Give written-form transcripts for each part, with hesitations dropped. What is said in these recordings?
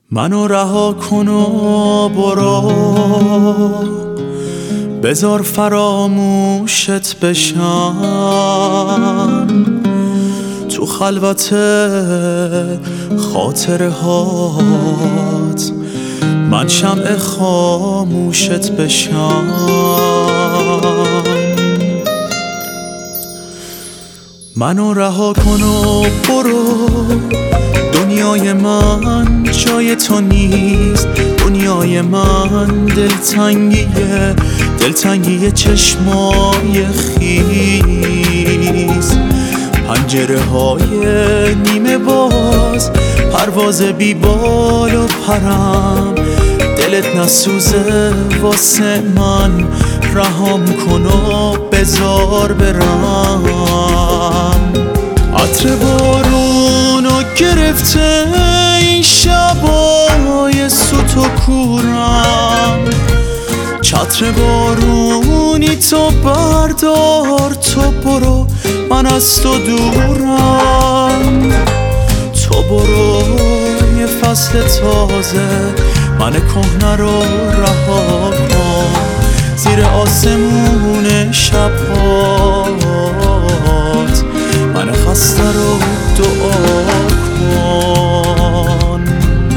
منو رها کن و برو، بذار فراموشت بشم تو خلوت خاطره هات. من شمع خاموشت بشم. منو رها کن و برو، دنیای من جای تو نیست. دنیای من دلتنگی چشمای خیز، پنجره های نیمه باز، پرواز بی بال و پرم. دلت نسوزه واسه من، رهام کن و بذار برم. عطر بارونو گرفته این شبای سوت و کورم. چتر بارونی تو بردار، تو برو من از تو دورم. تو برو یه فصل تازه، من کهنه رو رها کن. زیر آسمون شبهات من خسته رو دعا کن.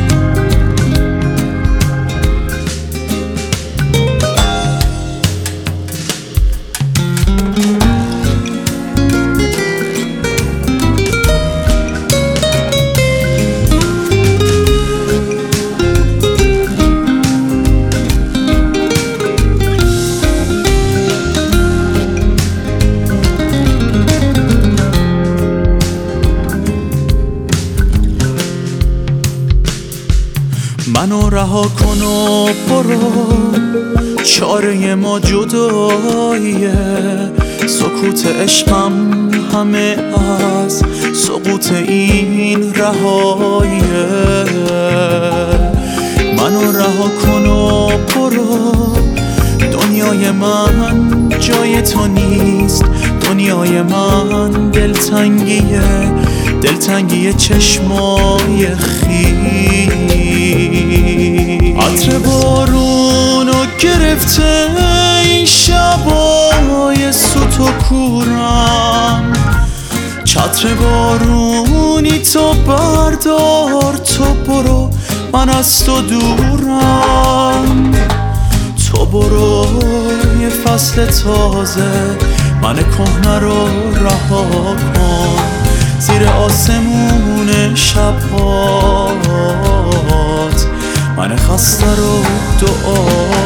منو رها کن و برو، چاره ما جداییه. سکوت عشقم همه از سقوط این رهاییه. منو رها کن و برو، دنیای من جای تو نیست. دنیای من دلتنگی چشمای خیز. عطر بارونو گرفته این شبای سوت و کورم. چتر بارونی تو بردار، تو برو من از تو دورم. تو برو یه فصل تازه، من کهنه رو رها کن. زیر آسمون شبهات من خسته رو دعا